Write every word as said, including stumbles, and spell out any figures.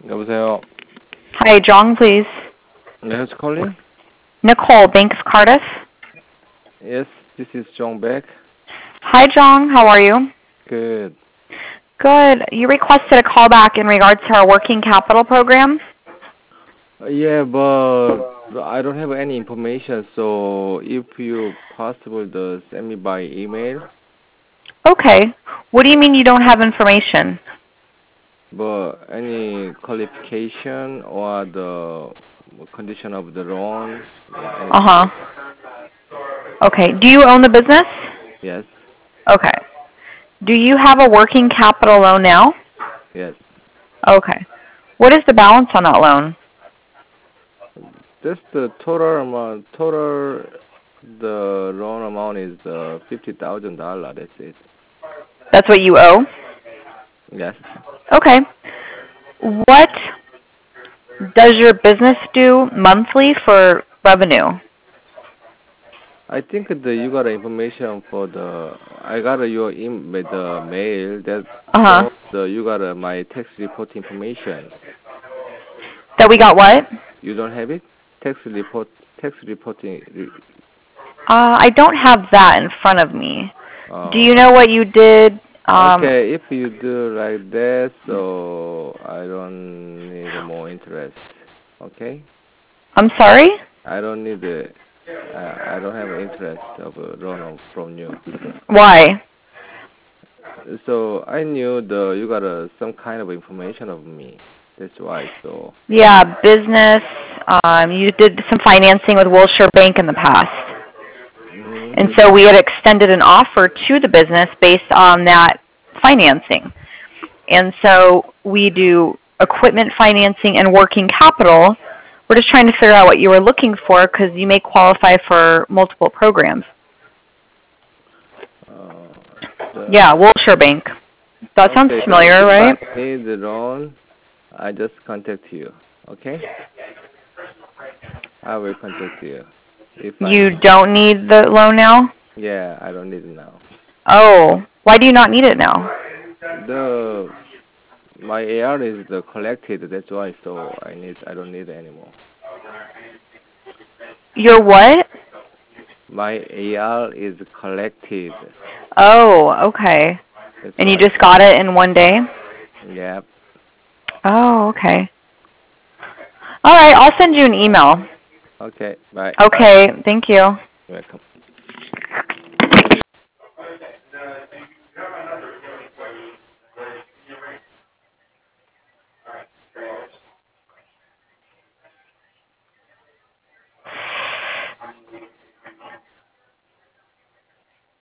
여보세요. Hi, Jong, please. Yeah, who's calling? Nicole, Banks Cardiff. Yes, this is John Beck. Hi, Jong. How are you? Good. Good. You requested a call back in regards to our working capital program. Uh, yeah, but I don't have any information, so if you possible to send me by email. Okay. What do you mean you don't have information? But any qualification or the condition of the loan, yeah, anything Uh-huh. like that. Okay. Do you own the business? Yes, Okay. Do you have a working capital loan now? yes. Okay. What is the balance on that loan? That's the total amount. Total the loan amount is uh, fifty thousand dollar. That's it. That's what you owe? Yes. Okay. What does your business do monthly for revenue? I think the you got information for the I got your in with the mail that Uh-huh. show the you got uh, my tax report information. That we got what? You don't have it? Tax report tax reporting. re- Uh, I don't have that in front of me. Do you Uh, know what you did? Um, okay, if you do like that, so I don't need more interest. Okay, I'm sorry? I don't need the I I don't have interest of a loan from you. Why? So I knew the you got uh, some kind of information of me. That's why. So. Yeah, business. Um, you did some financing with Wilshire Bank in the past. Hmm. And so we had extended an offer to the business based on that financing. And so we do equipment financing and working capital. We're just trying to figure out what you were looking for because you may qualify for multiple programs. Uh, Yeah, the Wilshire Bank. That sounds okay. The familiar, if I right? need the loan, I just contact you. Okay, I will contact you if I You need. don't need the loan now? Yeah, I don't need it now. Oh, why do you not need it now? The my A R is the collected. That's why. So I need. I don't need it anymore. Your what? My A R is collected. Oh, okay. That's And you why. just got it in one day? Yeah. Oh, okay. All right, I'll send you an email. Okay. Bye. Okay, thank you. You're welcome.